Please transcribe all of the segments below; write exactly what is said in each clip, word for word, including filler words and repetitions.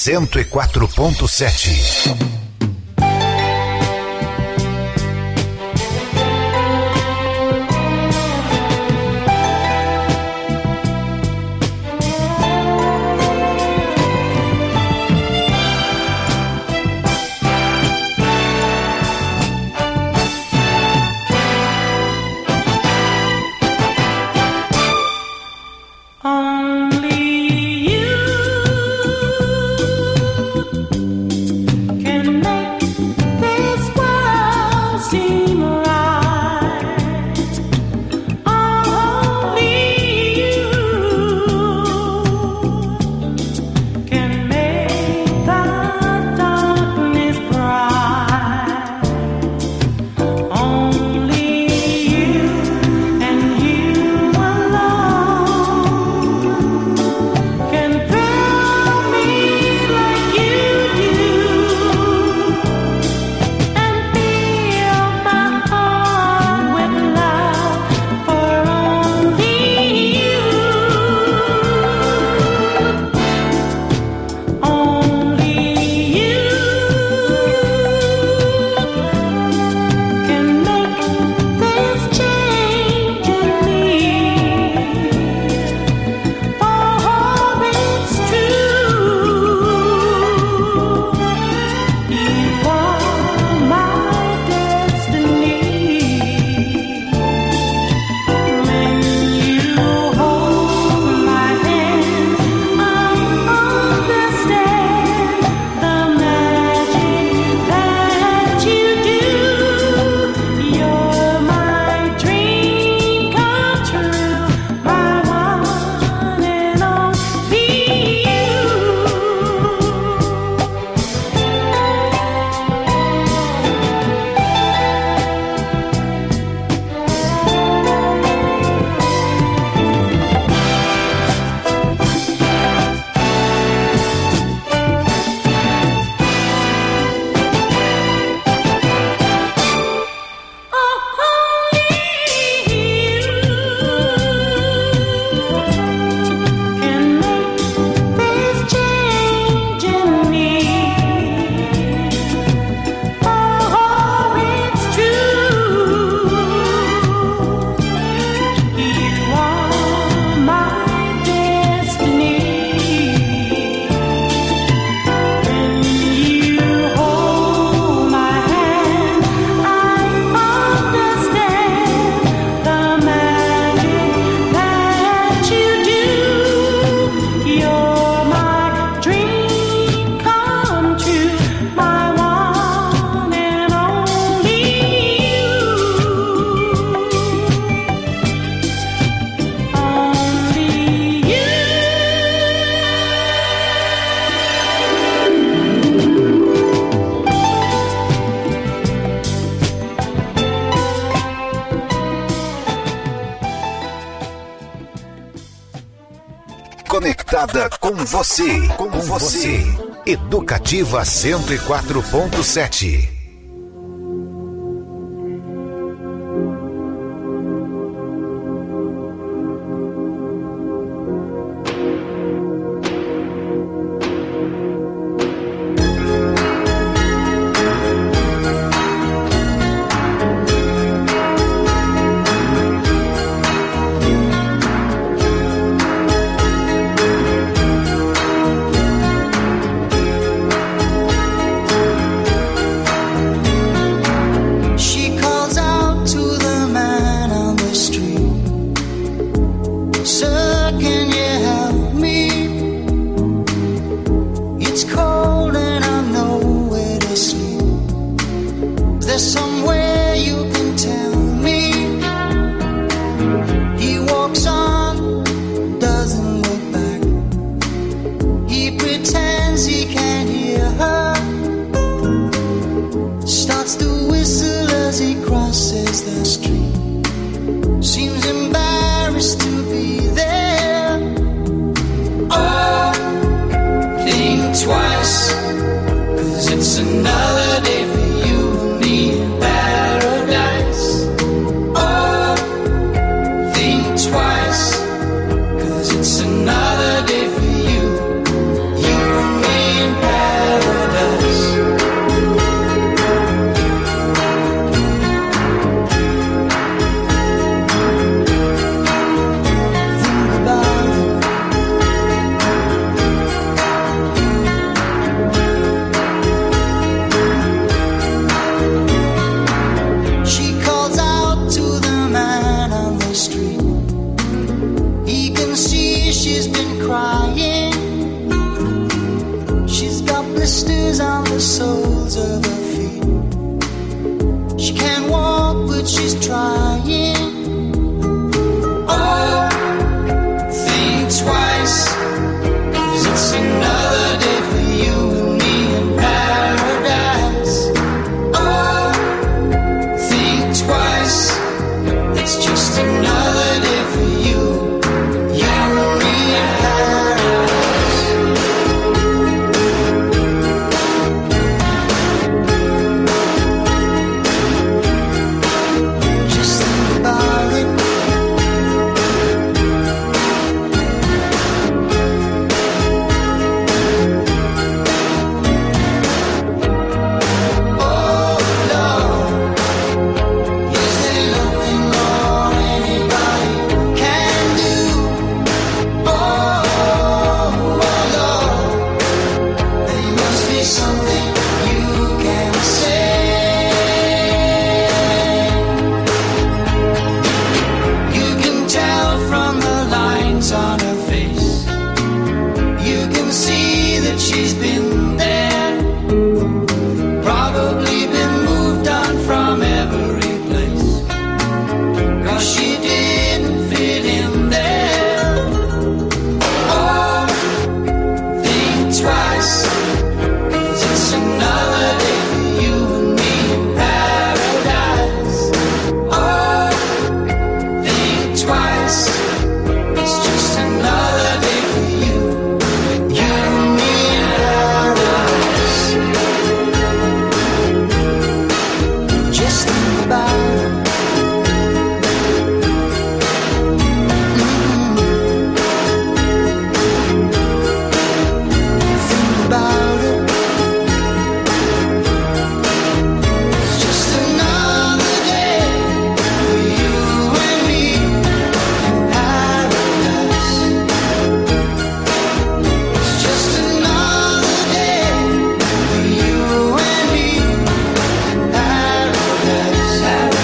cento e quatro ponto sete. Conectada com você, com você. Educativa cento e quatro ponto sete. It's another day for you, you and me and that she's trying. Oh, think twice, 'cause it's another day for you and me in paradise. Oh, think twice, it's just another day for you, you and me in paradise. Just think about it. Oh Lord, is there nothing more anybody can do? Oh, oh Lord, there must be something you can say. You can tell from the lines on her face. You can see that she's been there, probably been moved on from every place, 'cause she didn't fit in there. Oh, think twice, 'cause it's another day for you and me in paradise. Oh, think twice, it's just another day for you, you and me in paradise. Just think about it. Mhm. Think about it. It's just another day for you and me in paradise. It's just another day for you and me in paradise.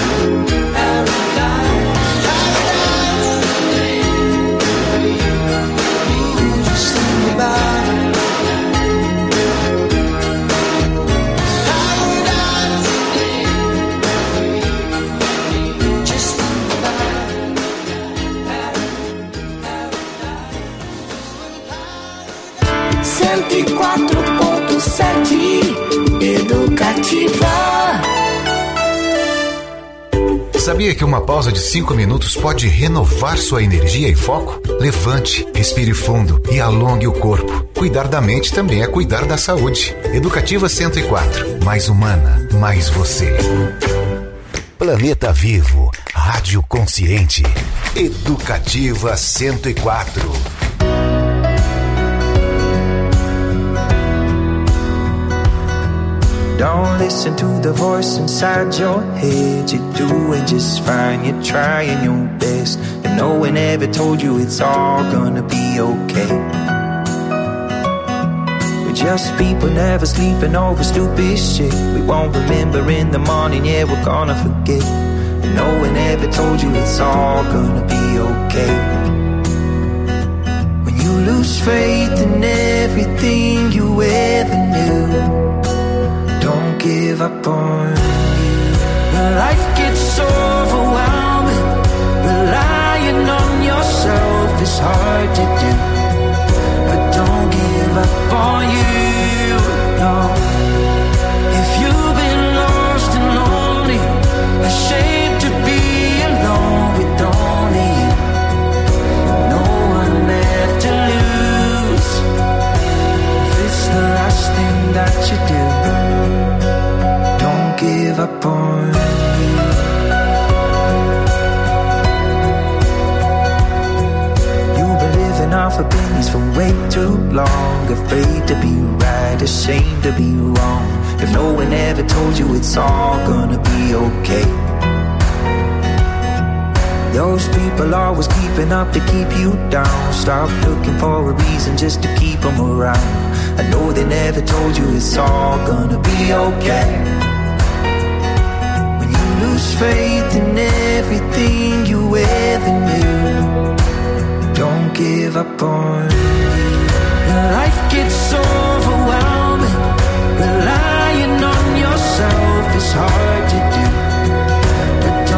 Paradise, paradise, day for you. Ooh, just think about it. Paradise, day for you. Just think about it. cento e quatro ponto sete Educativa. Sabia que uma pausa de cinco minutos pode renovar sua energia e foco? Levante, respire fundo e alongue o corpo. Cuidar da mente também é cuidar da saúde. Educativa cento e quatro. Mais humana, mais você. Planeta Vivo, Rádio Consciente. Educativa cento e quatro. Don't listen to the voice inside your head. You're doing just fine, you're trying your best. And no one ever told you it's all gonna be okay. We're just people never sleeping over stupid shit. We won't remember in the morning, yeah, we're gonna forget. And no one ever told you it's all gonna be okay. When you lose faith in everything you ever knew, don't give up on you. When life gets overwhelming, relying on yourself is hard to do. But don't give up on you, no. If you've been lost and lonely, ashamed to be alone with only you, no one left to lose. If it's the last thing that you do, don't give up on you. You've been living off opinions for way too long, afraid to be right, ashamed to be wrong. If no one ever told you it's all gonna be okay. Those people always keeping up to keep you down. Stop looking for a reason just to keep them around. I know they never told you it's all gonna be okay. When you lose faith in everything you ever knew, don't give up on you. When life gets overwhelming, relying on yourself is hard to do. But don't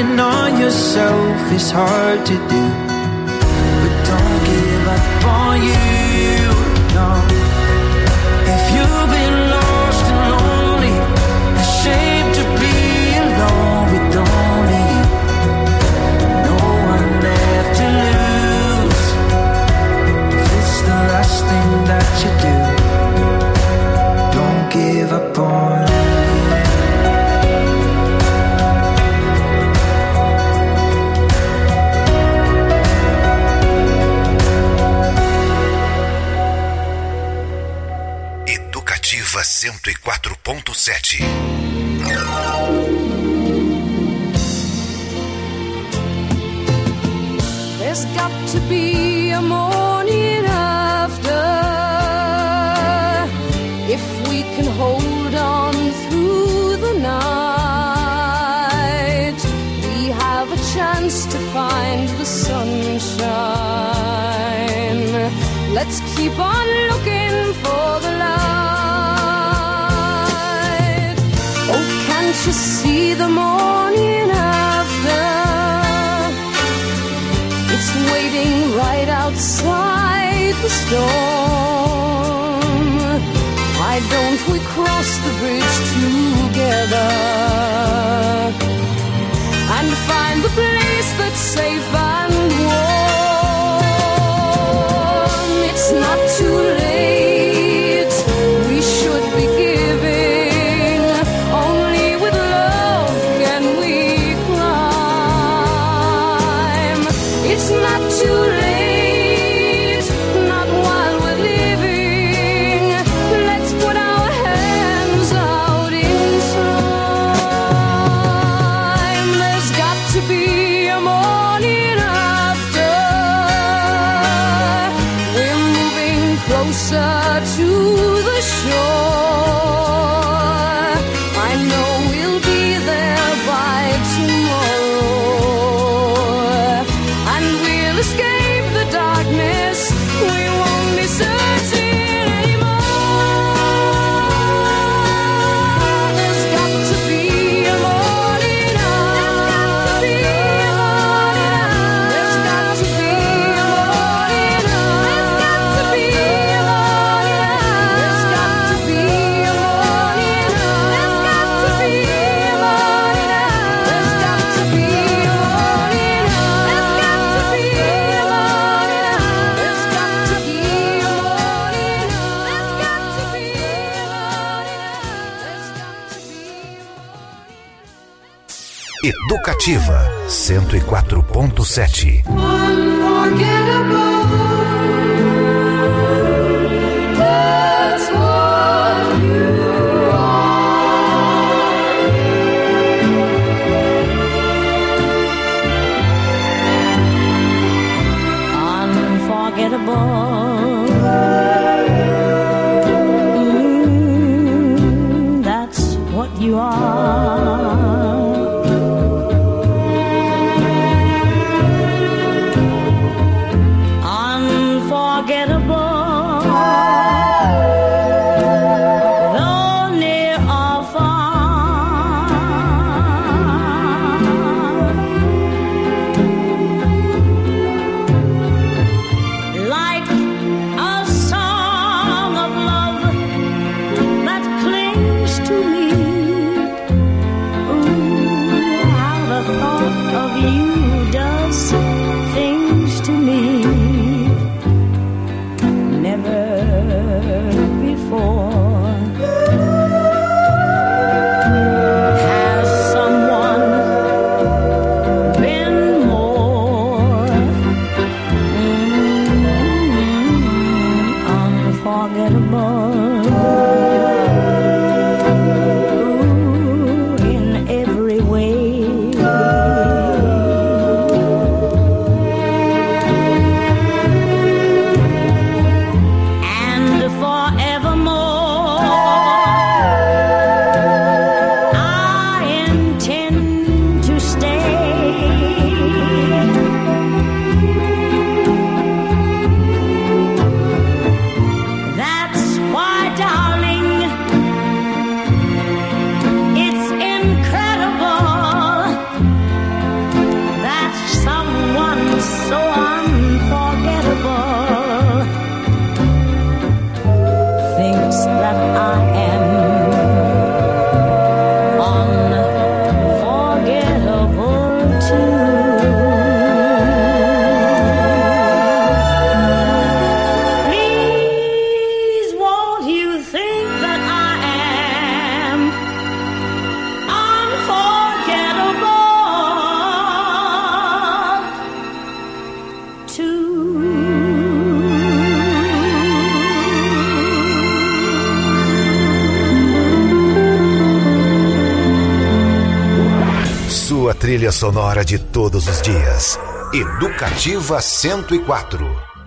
betting on yourself is hard to do, but don't give up on you, no. If you've been lost and lonely, ashamed to be alone with only you, no one left to lose. If it's the last thing that you do, don't give up on you. cento e quatro ponto sete. There's got to be a morning after, if we can hold on through the night, we have a chance to find the sunshine. Let's keep on looking for the light. Can't you see the morning after? It's waiting right outside the storm. Why don't we cross the bridge together and find the place that's safe and warm? It's not too late, we should be giving. Too late, not while we're living. Let's put our hands out in time. There's got to be a morning after. We're moving closer to the shore. I know we'll be there by tomorrow, and we'll escape the darkness. We won't be searching anymore. There's got to be a morning after. There's got to be a morning after. There's got to be a morning after. There's got to be a morning after. There's got to be a morning after. There's got to be a morning after. Educativa cento e quatro ponto sete. That's what you are. Unforgettable. Mm, that's what you are. Why that I am unforgettable too. Please, won't you think that I am unforgettable too? Sua trilha sonora de todos os dias. Educativa cento e quatro.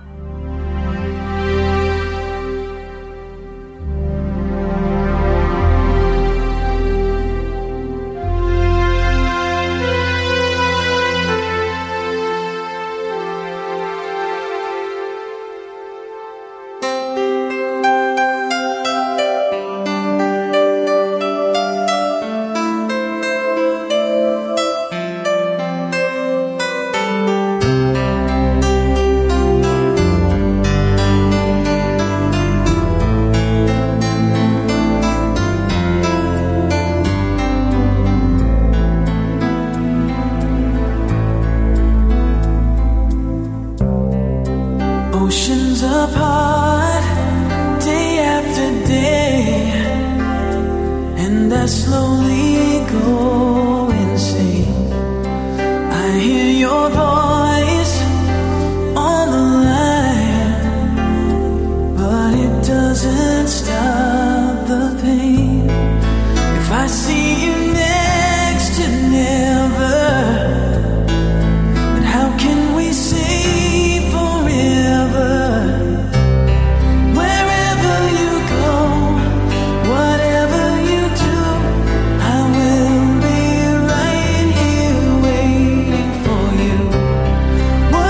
Oceans apart, day after day, and I slowly go insane. I hear your voice on the line, but it doesn't stop the pain. If I see you next to never, then how can we say forever? Wherever you go, whatever you do, I will be right here waiting for you.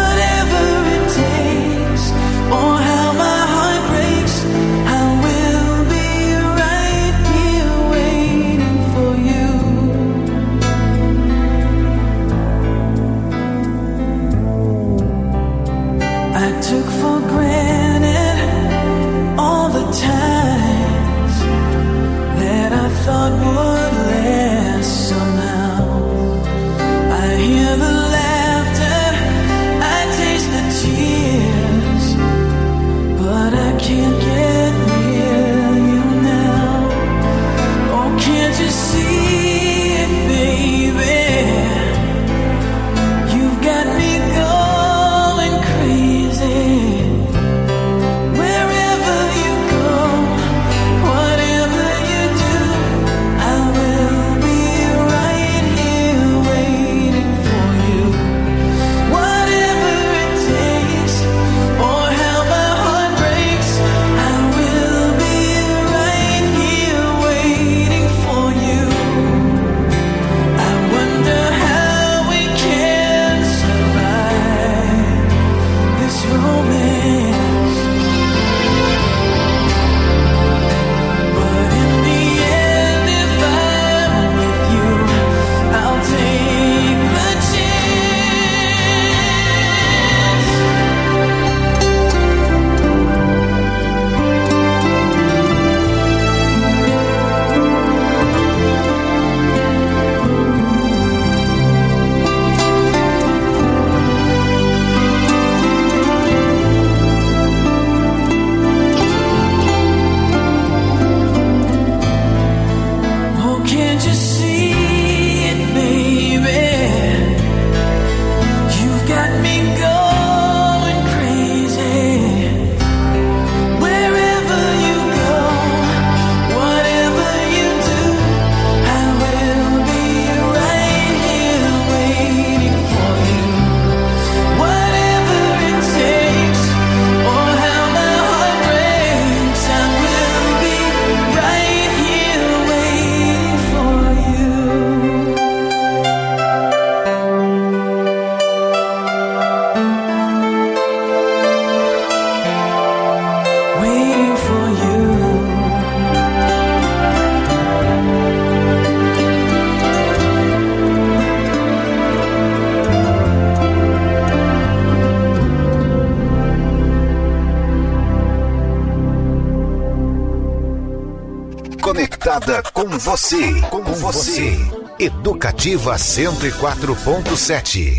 Whatever it takes, or how my heart breaks, I will conectada com você, com você. Educativa cento e quatro ponto sete.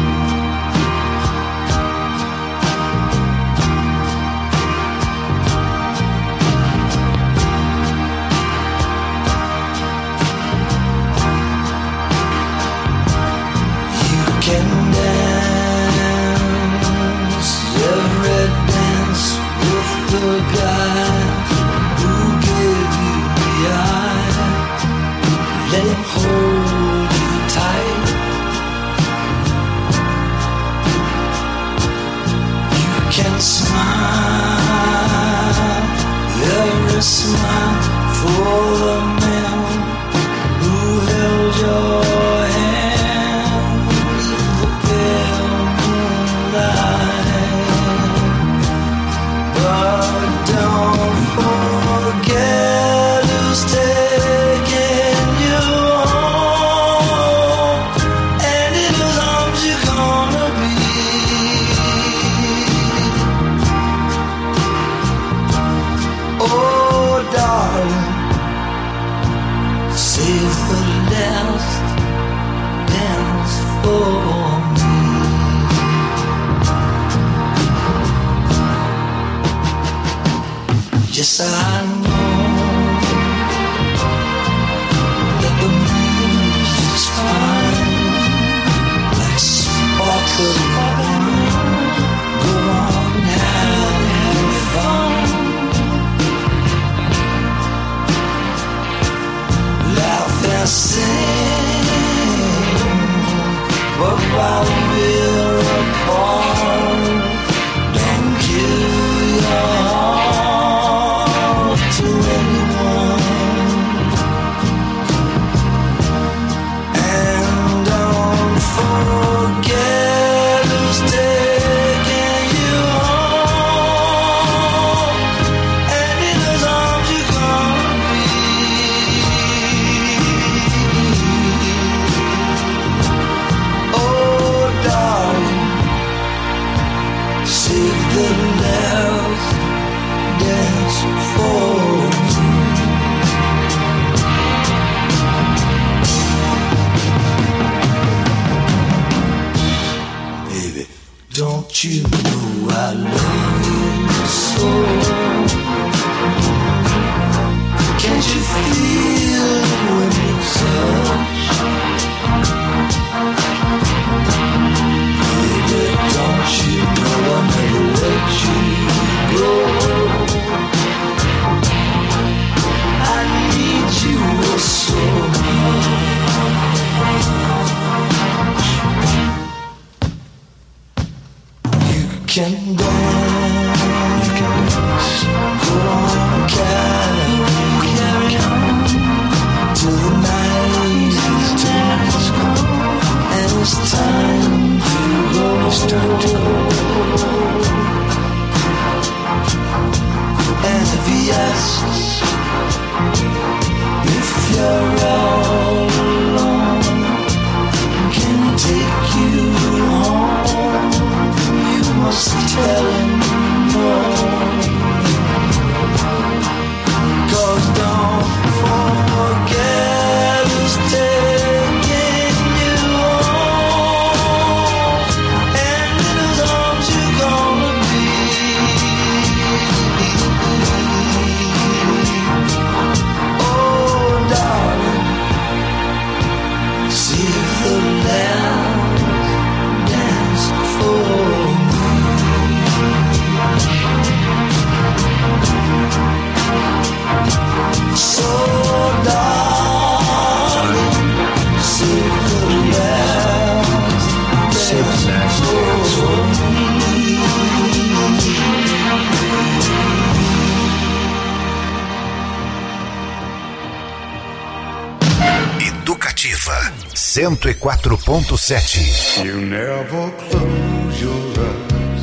cento e quatro ponto sete. You never close your eyes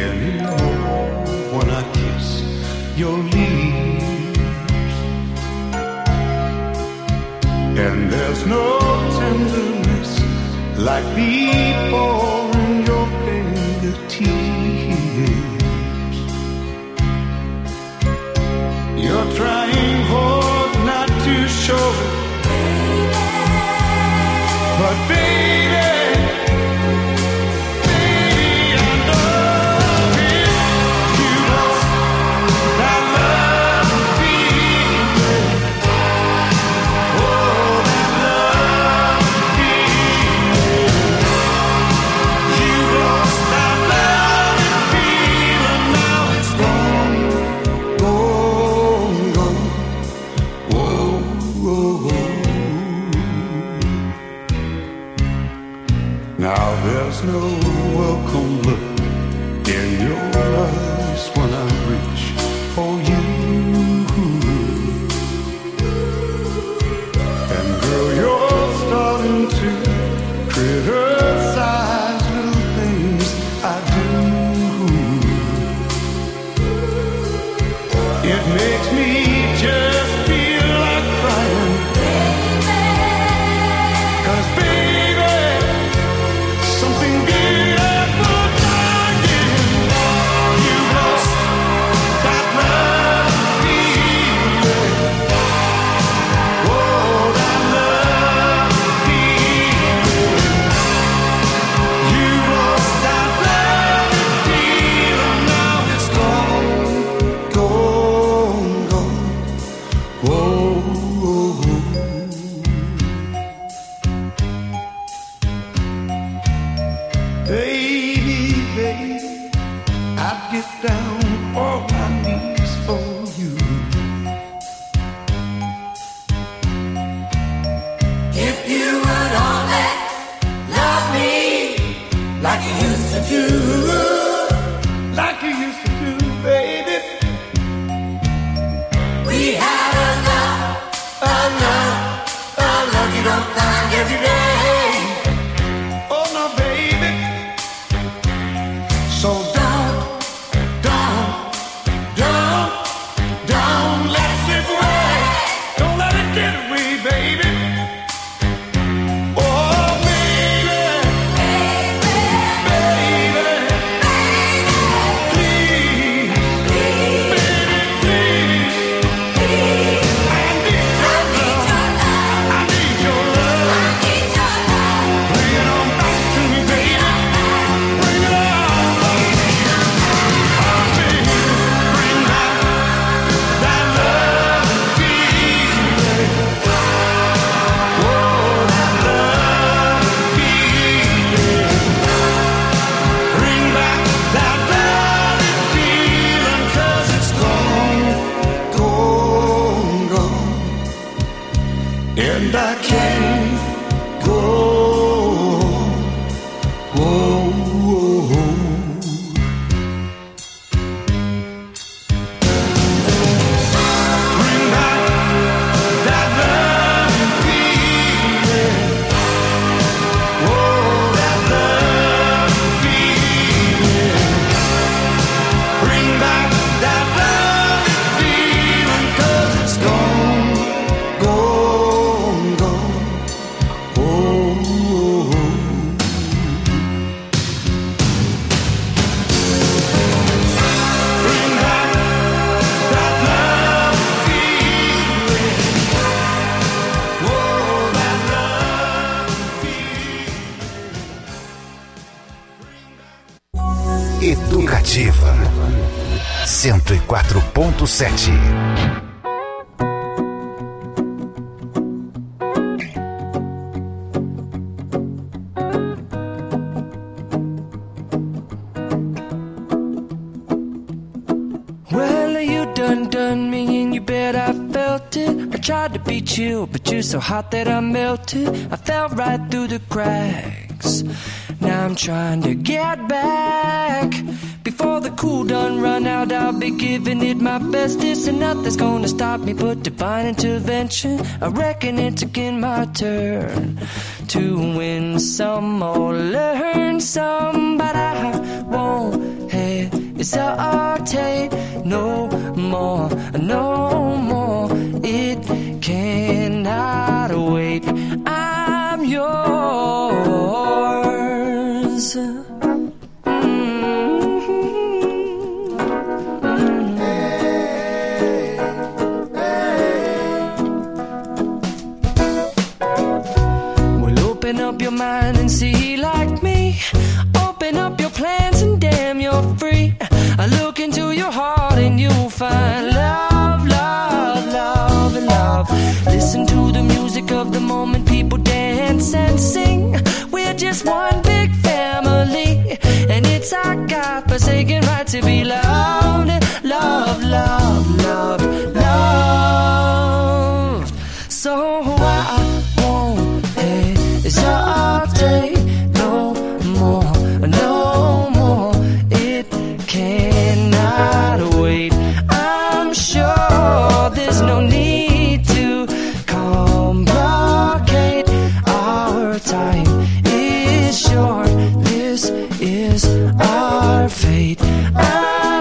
anymore when I kiss your lips, and there's no tenderness like before in your fingertips. You're trying hard It makes me just feel like crying. Cause baby, something beautiful dying. You lost that love feeling. Oh, that love feeling. You lost that love feeling. Now it's gone, gone, gone. Whoa. Baby, baby, I'd get down on my knees for you. If you would only love me like you used to do. Like you used to do, baby. We had a love, a love, a love you don't find every day. Oh no, baby. So don't, don't, don't, don't let it slip away. Don't let it get away, baby. Oh, baby, baby, please, baby, please. I need your love. I need your love. Bring it on back to me, baby. Bring it on. Oh, baby, bring back that love feeling. Oh, that love feeling. Bring back that love feeling. 'Cause it's gone, gone, gone. And I can't go on. Whoa, whoa. Bring back that love feeling. Oh, that love feeling. Bring back that love feeling. 'Cause it's gone, gone, gone. Oh, bring back that love feeling. Oh, that love feeling. Educativa cento e quatro ponto sete. Well, you done done me and you bet I felt it. I tried to be chill, but you're so hot that I melted. I fell right through the cracks. Now I'm trying to get back. Before the cool done run out, I'll be giving it my best. This and nothing's gonna stop me but divine intervention. I reckon it's again my turn to win some or learn some, but I won't hesitate no more, no more. It cannot wait. I'm yours. Open up your mind and see like me. Open up your plans and damn, you're free. I look into your heart and you'll find love, love, love, and love. Listen to the music of the moment, people dance and sing. We're just one big family, and it's our God-forsaken right to be loved. Love, love, love, love. So I won't hesitate no more, no more. It cannot wait. I'm sure there's no need to complicate. Our time is short. This is our fate. I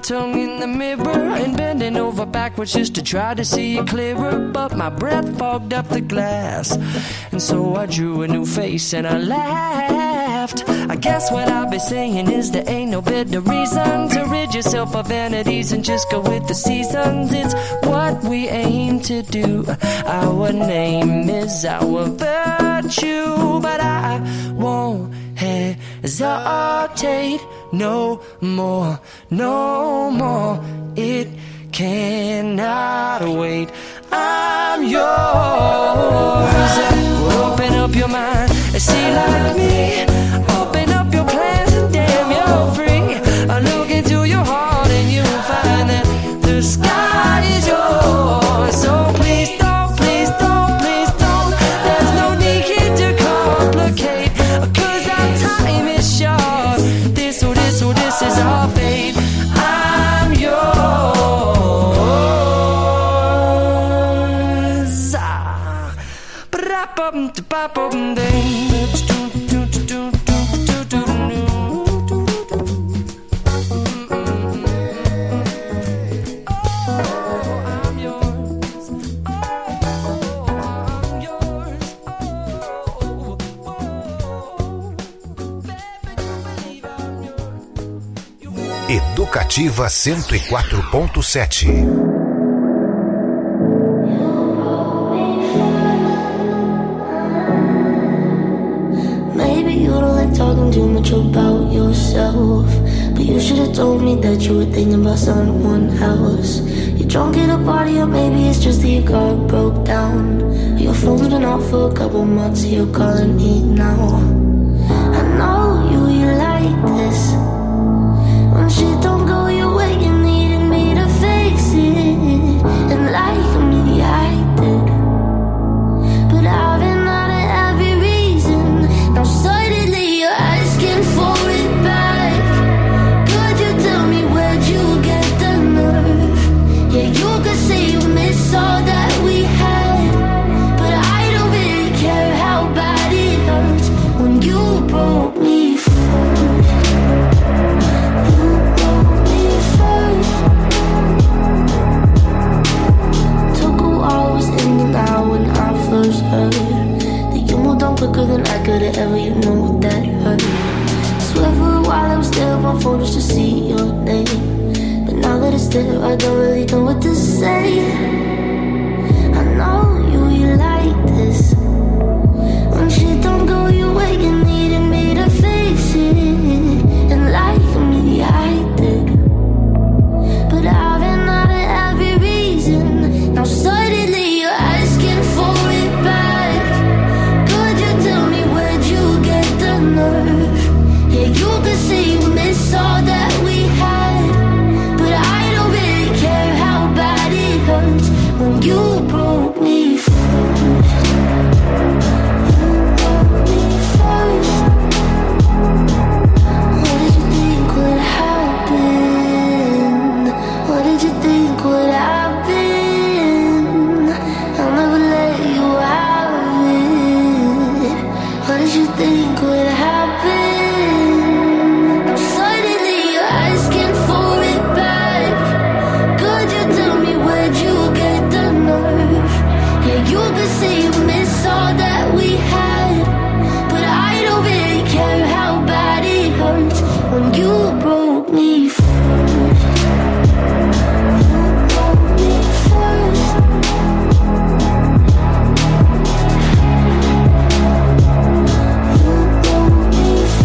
tongue in the mirror and bending over backwards just to try to see it clearer. But my breath fogged up the glass, and so I drew a new face and I laughed. I guess what I'll be saying is there ain't no better reason to rid yourself of vanities and just go with the seasons. It's what we aim to do. Our name is our virtue, but I won't hesitate no more, no more. It cannot wait. I'm yours. Open up your mind and see like me. Open up your plans and damn, you're free. I look into your heart and you'll find that the sky is yours. So please don't, please don't, please don't. There's no need here to complicate, 'cause our time is short. This or this or this is our fate. I'm yours. Ah. Ba-da-bum-da-ba-bum-ding. Educativa cento e quatro ponto sete. Maybe you don't like talking too much about yourself, but you should have told me that you were thinking about someone else. You're drunk at a party, or maybe it's just that your car broke down. Your phone's been off for a couple months, you're calling me now. I know you, you like this. When shit don't go your way, you needed me to fix it. And like me, I did. But I've been out of every reason. Now suddenly you're asking for it back. Could you tell me where'd you get the nerve? Yeah, you could say you miss all that we had, but I don't really care how bad it hurts when you broke me first. Heard that you moved on quicker than I could have ever, you know that hurt. Swear for a while I was there on my phone just to see your name, but now that it's there I don't really know what to say. I know you, you like this. When shit don't go your way, you needed me to fix it. And like me, I did. But I've been out of every reason. Now suddenly you're asking for it back. Could you tell me where'd you get the nerve? Yeah, you could say you miss all that we had, but I don't really care how bad it hurts when you broke me first. You broke me first. What did you think would happen? What did you think would happen? I'll never let you have it. What did you think would happen? Now suddenly you're asking for it back. Could you tell me where'd you get the nerve? Yeah, you could say you miss all that we had, but I don't really care how bad it hurts when you broke me first. You broke me first. You broke me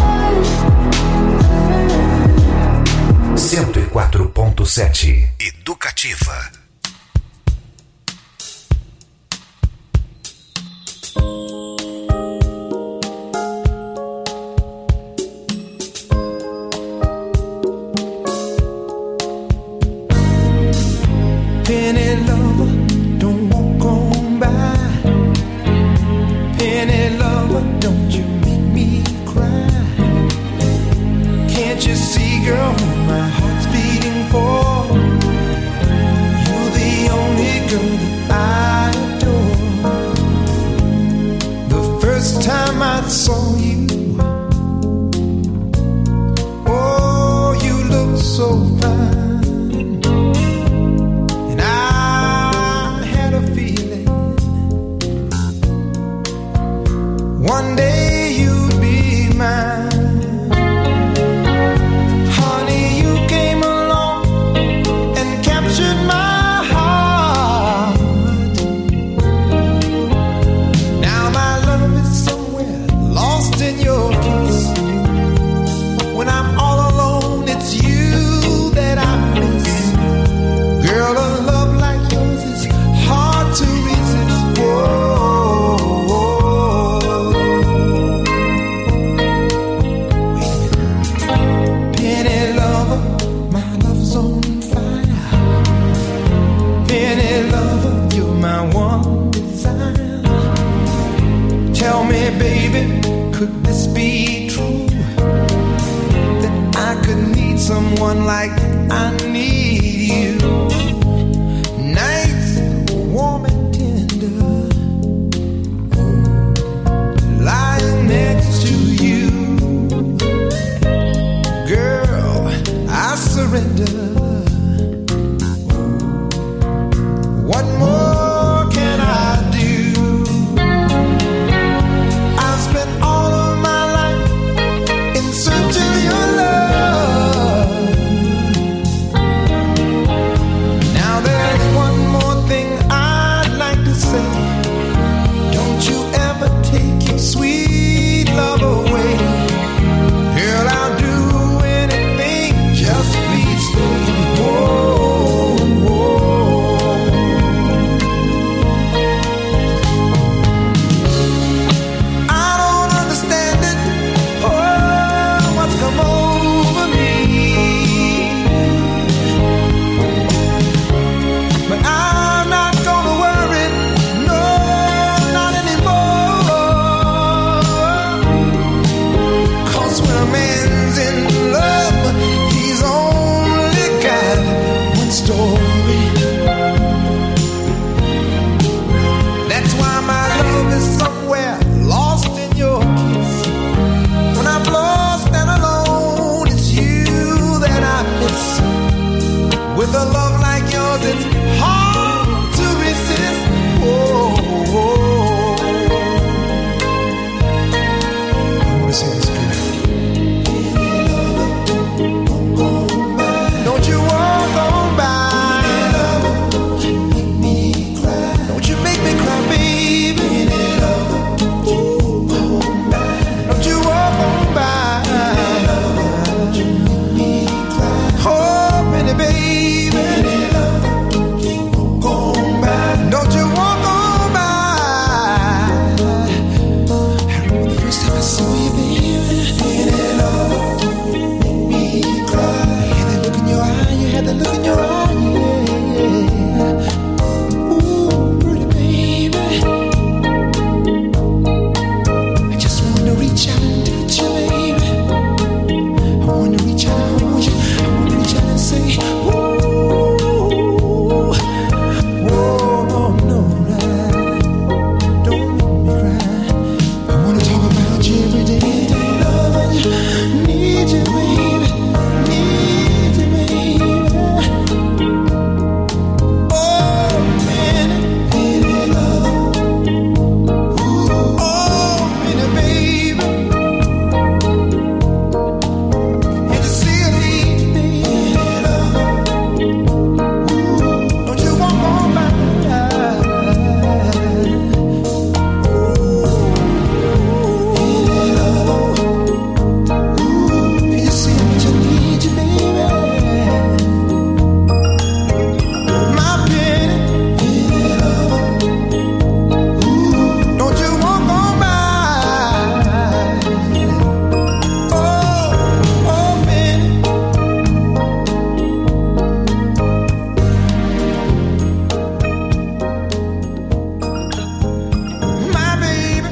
first. cento e quatro ponto sete. Educativa. Penny lover, don't walk on by. Penny lover, don't you make me cry. Can't you see, girl, my heart's beating for? You're the only girl that I adore. The first time I saw you, oh, you looked so fine. baby, could this be true? That I could need someone like I need you. Nights warm and tender, lying next to you. Girl, I surrender. What more can I do? I've spent all of my life in search of your love. Now there's one more thing I'd like to say. Don't you ever take your sweet love away. Girl, I'll do anything, just please stay. Whoa, whoa. I don't understand it, oh, what's come over me. But I'm not gonna worry, no, not anymore. 'Cause when a man's in love, he's only got one story. That's why my love is somewhere lost in your kiss. When I'm lost and alone, it's you that I miss. With a love like yours, it's hard to resist. Whoa, whoa. I wanna say this, girl. Don't you walk on by. Don't you make me cry. Don't you make me cry, baby. Don't you walk on by. Oh, pretty baby. Don't you walk on by. I remember the first time I saw you, baby. Make me cry. You had that look in your eye. You had that look in your eye. Yeah, yeah. Ooh, pretty baby. I just wanna reach out and touch you, baby. I wanna reach out and hold you. I wanna reach out and say, ooh, whoa, no, no, right. Don't make me cry. I wanna talk about you every day. Loving you, need you, baby. Need you, baby. Oh, man, baby, love. Ooh, oh, man, baby. And you see I need you, baby, love. Ooh, don't you walk on by. Can you see how much I need you, baby? My penny, don't you walk on by. Oh, oh, penny. My baby.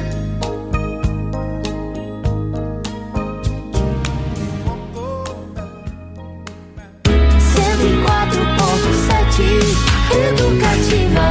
cento e quatro ponto sete Educativa.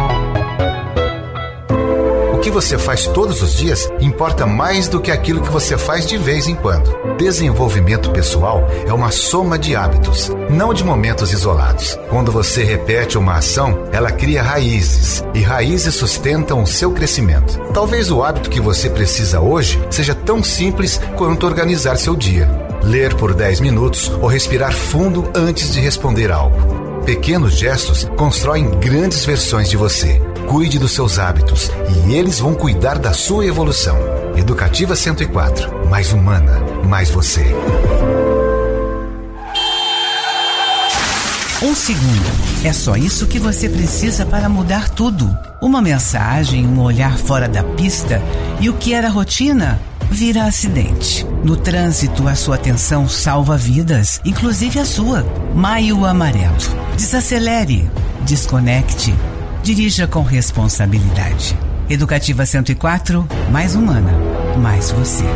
O que você faz todos os dias importa mais do que aquilo que você faz de vez em quando. Desenvolvimento pessoal é uma soma de hábitos, não de momentos isolados. Quando você repete uma ação, ela cria raízes, e raízes sustentam o seu crescimento. Talvez o hábito que você precisa hoje seja tão simples quanto organizar seu dia. Ler por dez minutos ou respirar fundo antes de responder algo. Pequenos gestos constroem grandes versões de você. Cuide dos seus hábitos e eles vão cuidar da sua evolução. Educativa cento e quatro. Mais humana, mais você. Um segundo. É só isso que você precisa para mudar tudo. Uma mensagem, um olhar fora da pista e o que era rotina vira acidente. No trânsito, a sua atenção salva vidas, inclusive a sua. Maio Amarelo. Desacelere, desconecte, dirija com responsabilidade. Educativa cento e quatro, mais humana, mais você.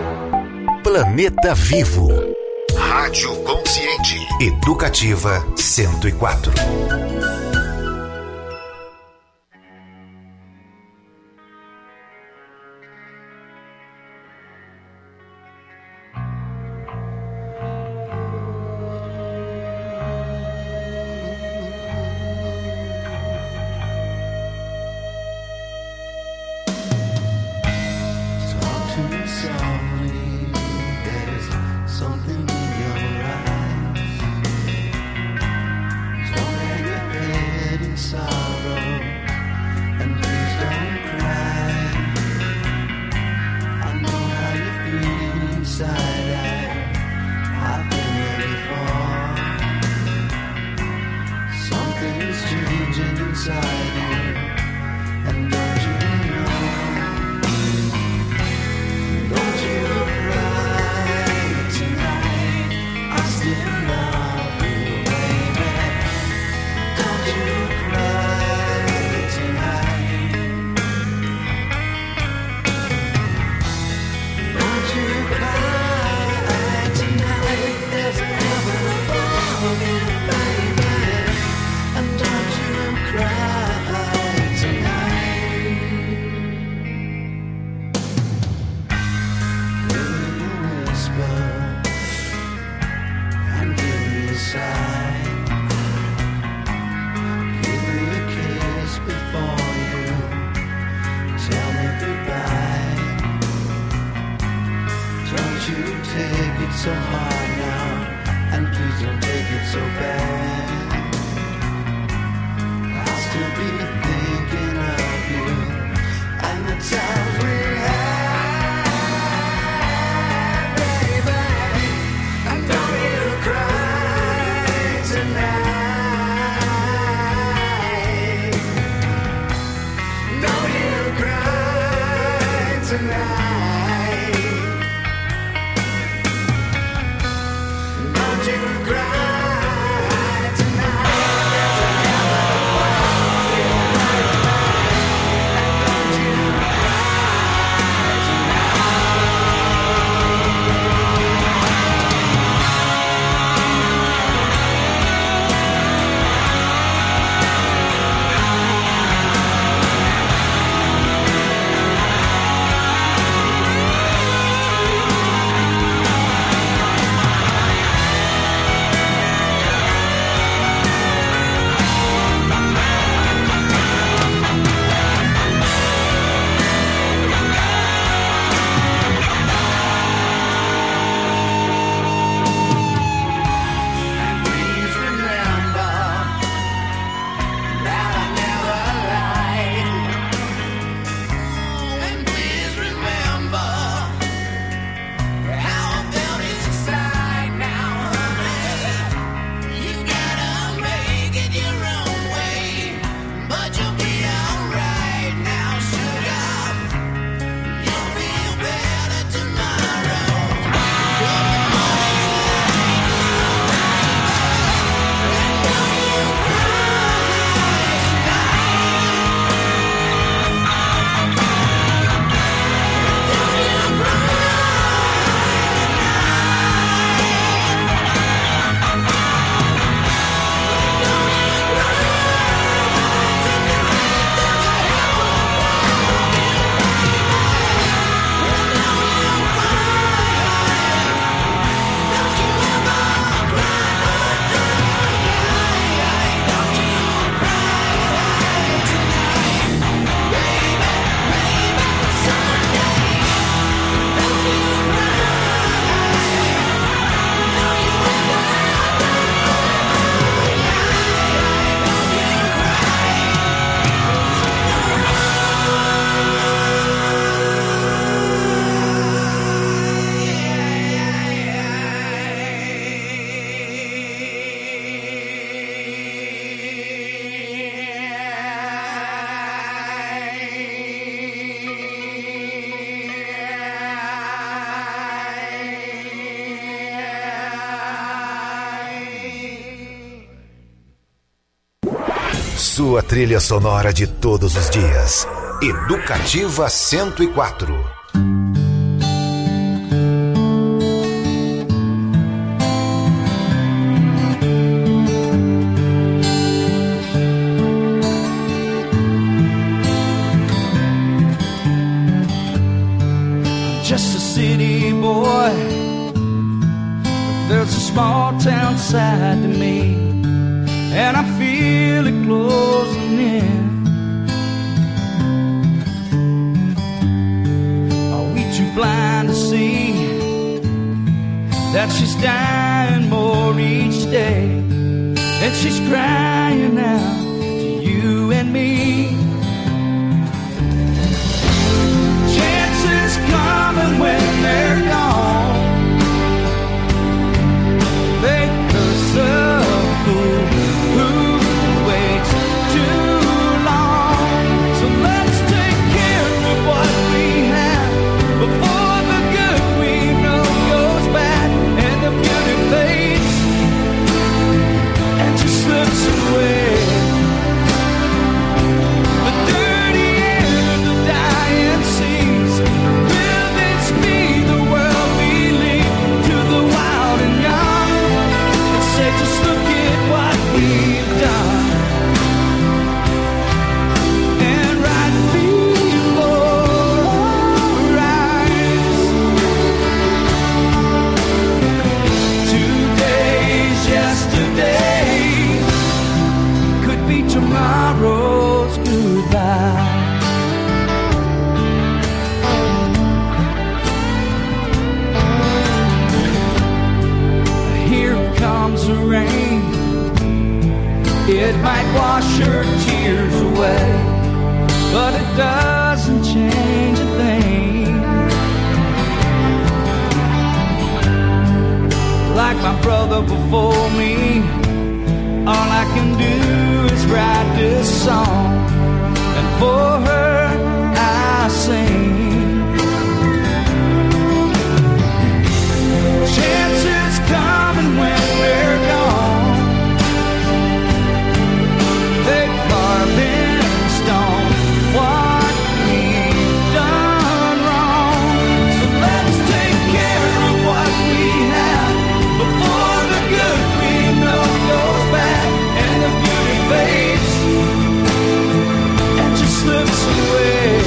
Planeta Vivo. Rádio Consciente. Educativa cento e quatro. Sua trilha sonora de todos os dias. Educativa cento e quatro. Just a city boy, but there's a small town side to me, and I feel it closing in. Are we too blind to see that she's dying more each day, and she's crying out to you and me? Coming when they're gone, they curse a fool who waits too long. So let's take care of what we have before the good we know goes bad, and the beauty fades and just slips away. The dirty air, the dying seas. Just look at what we've done, and right before our eyes, today's yesterday could be tomorrow's goodbye. Comes the rain, it might wash your tears away, but it doesn't change a thing. Like my brother before me, all I can do is write this song, and for her I sing. Chances coming when we're gone, they carve in stone what we've done wrong. So let's take care of what we have before the good we know goes bad, and the beauty fades and just slips away.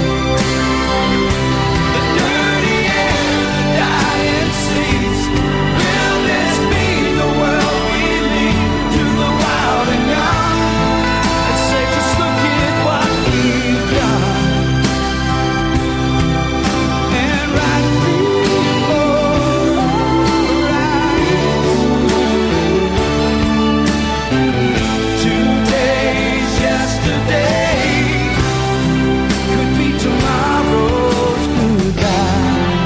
The dirty air, the dying seas. Will this be the world we lead to the wild and young? Let's say just look at what we've done, and right before our eyes, today's yesterday could be tomorrow's goodbye.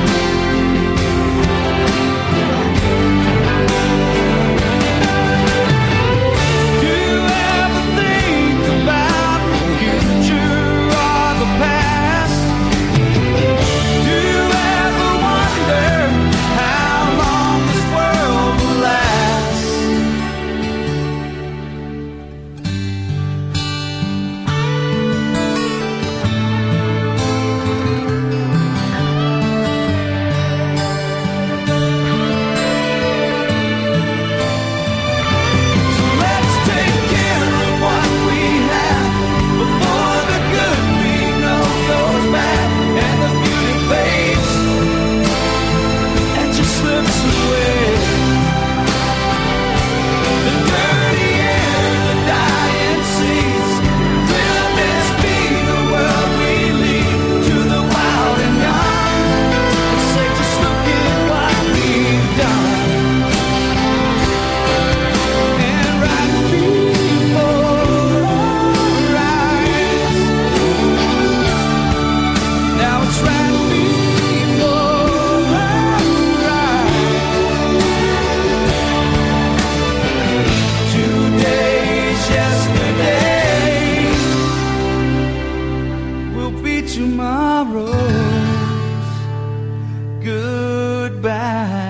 Do you ever think about the future or the past? Do you ever wonder how long this world will last? So let's take care of what we have before the good we know goes bad, and the beauty fades and just slips away. The dirty air, the dying seas. Will this be the world we lead to the wild and young? Let's say just look at what we've done, and right before our eyes. Now it's right before our eyes. Today's yesterday will be tomorrow's goodbye.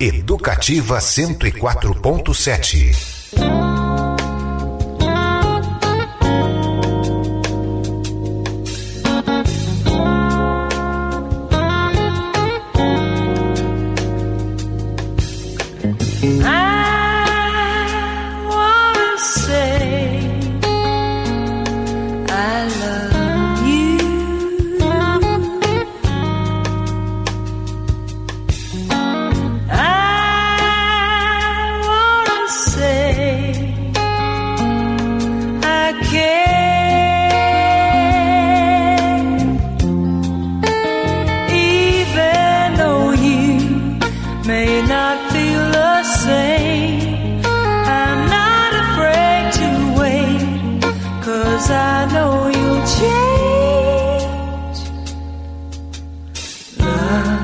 Educativa cento e quatro ponto sete. I know you'll change. Love